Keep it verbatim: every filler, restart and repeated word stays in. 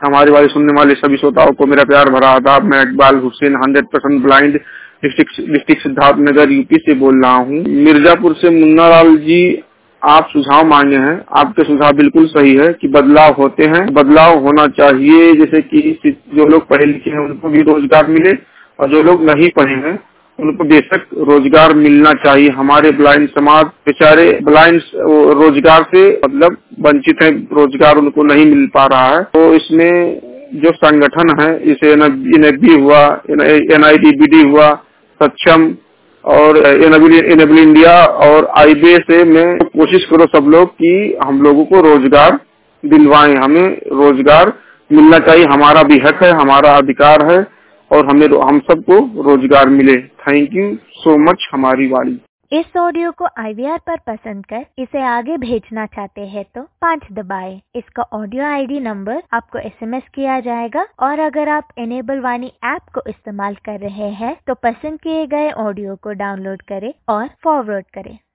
हमारी वाली सुनने वाले सभी श्रोताओं को मेरा प्यार भरा आदाब। मैं Iqbal Hussain hundred percent blind district district Siddharthnagar UP से बोल रहा हूँ। मिर्जापुर से मुन्ना लाल जी, आप सुझाव मांगे हैं। आपके सुझाव बिल्कुल सही है कि बदलाव होते हैं, बदलाव होना चाहिए। जैसे कि जो लोग पढ़े लिखे हैं उनको भी रोजगार मिले और जो लोग नहीं पढ़े हैं उनको बेशक रोजगार मिलना चाहिए। हमारे ब्लाइंड समाज बेचारे ब्लाइंड रोजगार से मतलब वंचित है, रोजगार उनको नहीं मिल पा रहा है। तो इसमें जो संगठन है, जैसे एन एफ बी हुआ, N I D B D हुआ, सक्षम और एनेबल एनेबल इंडिया और आई बी ए से में कोशिश करो सब लोग कि हम लोगों को रोजगार दिलवाएं। हमें रोजगार मिलना चाहिए, हमारा भी हक है, हमारा अधिकार है और हमें हम सबको रोजगार मिले। Thank you so much. हमारी वाली इस ऑडियो को आई वी आर पर पसंद कर इसे आगे भेजना चाहते हैं तो पाँच दबाएं। इसका ऑडियो आई डी नंबर आपको एस एम एस किया जाएगा और अगर आप एनेबल वाणी ऐप को इस्तेमाल कर रहे हैं तो पसंद किए गए ऑडियो को डाउनलोड करें और फॉरवर्ड करें।